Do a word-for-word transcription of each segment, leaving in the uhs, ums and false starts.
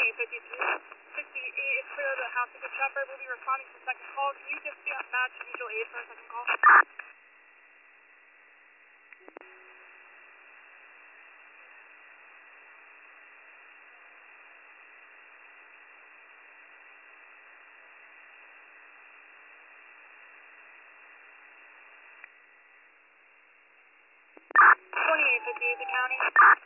twenty-eight fifty-three, fifty-eight is clear of the house ticket shopper. We'll be responding to the second call. Can you just be on match visual aid for a second call? twenty-eight fifty-eight to county.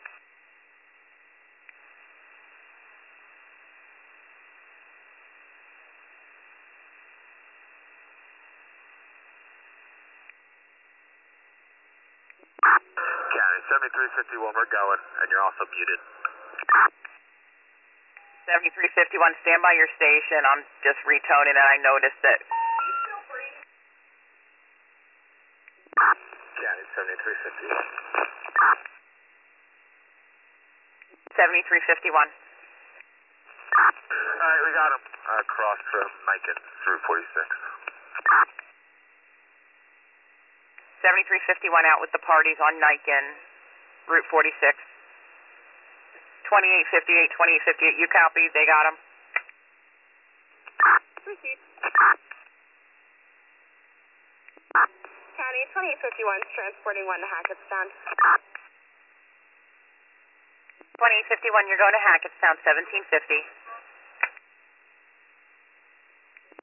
County, seventy-three fifty-one, we're going, and you're also muted. seventy-three fifty-one, stand by your station. I'm just retoning and I noticed that. County, seventy-three fifty-one. seventy-three fifty-one. All right, we got him uh, across from Mikan, Route forty-six. seventy-three fifty-one out with the parties on Niken, Route forty-six. twenty-eight fifty-eight, twenty-eight fifty-eight, you copy, they got him. Proceed. County, twenty-eight fifty-one is transporting one to Hackettstown. twenty-eight fifty-one, you're going to Hackettstown, seventeen fifty.